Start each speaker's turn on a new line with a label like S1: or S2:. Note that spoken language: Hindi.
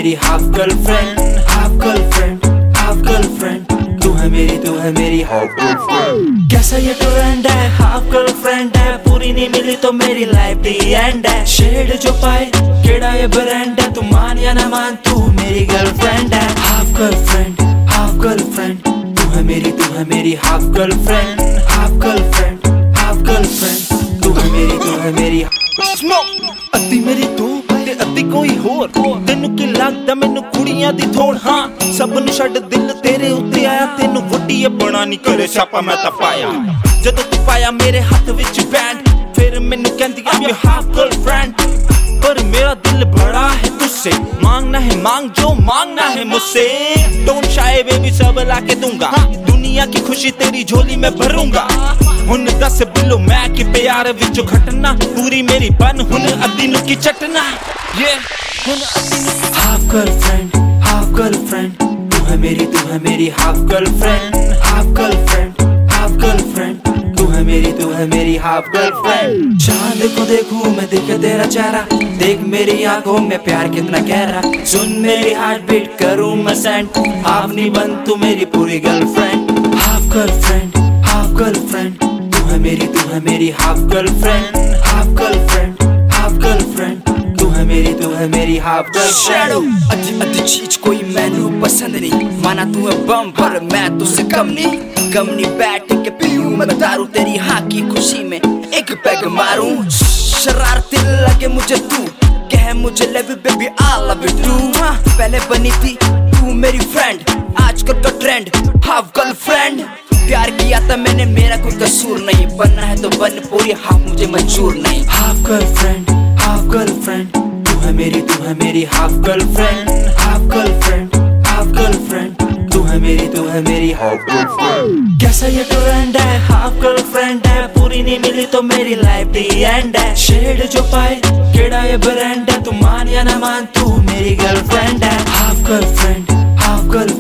S1: मेरी half girlfriend, half girlfriend, half girlfriend. तू है मेरी हाफ गर्लफ्रेंड। कैसा ये ट्रेंड है, हाफ गर्लफ्रेंड है, पूरी नहीं मिली तो मेरी लाइफ दी एंड है। शेड जो पाए केड़ा ये ब्रांड है, तू मान या ना मान तू मेरी गर्लफ्रेंड है। Half girlfriend, half girlfriend. तू है मेरी half girlfriend, half girlfriend, half girlfriend. तू है मेरी
S2: अद्धी मेरी तू ते अद्धी कोई होर। तेनू की लगदा मैनू कुड़ियां दी थोड़। हाँ सब नू छड्ड दिल तेरे उत्ते आया, तेनू वड्डी बना नहीं करे छापा मैं तां पाया। जदों तू पाया मेरे हाथ विच बैंड, फिर मैनू कहंदी I'm your half girlfriend। पर मेरा दिल बड़ा है तुझसे, मांगना है मांग जो मांगना है मुझसे। डोंट शाय बेबी सब लाके दूंगा, दुनिया की खुशी तेरी झोली में भरूंगा। हुन दस बिलो मैं कि प्यार विचों घटना, पूरी मेरी बन हुन अद्धी नु की चटना। ये हुन अद्धी नु
S1: हाफ गर्लफ्रेंड, हाफ गर्लफ्रेंड। तू है मेरी half girlfriend, half girlfriend, half girlfriend. तू है मेरी हाफ गर्लफ्रेंड। चांद को देखूं मैं देखे तेरा चेहरा, देख मेरी आंखों में प्यार कितना गहरा। सुन मेरी हार्ट बीट करूं मैं सेंड, हाफ नहीं बन तू मेरी पूरी girlfriend. Half girlfriend, half girlfriend. तू है मेरी half girlfriend, half girlfriend, half girlfriend. तू है मेरी हाफ गर्लफ्रेंड।
S3: अद्धी चीज कोई मैनू पसंद नहीं, माना तू है बम पर मैं तुझसे कम नहीं बैठ के पीऊं मैं दारू तेरी हाँ की खुशी में एक पैग मारूं। शरारती लगे मुझे तू, कह मुझे love you baby I love you too. पहले बनी थी तू मेरी फ्रेंड, आजकल का ट्रेंड हाफ गर्लफ्रेंड। प्यार किया था मैंने मेरा कोई कसूर नहीं, बनना है तो बन पूरी हाफ मुझे मंजूर नहीं।
S1: Half girlfriend, half girlfriend. तू है मेरी half girlfriend, half girlfriend, half girlfriend. तू है मेरी हाफ गर्लफ्रेंड। कैसा ये ट्रेंड है, हाफ गर्लफ्रेंड है, पूरी नहीं मिली तो मेरी लाइफ दी एंड है। शेड जो पाए केड़ा ये ब्रांड है, तू मान या ना मान तू मेरी गर्लफ्रेंड है। Half girlfriend, half girlfriend.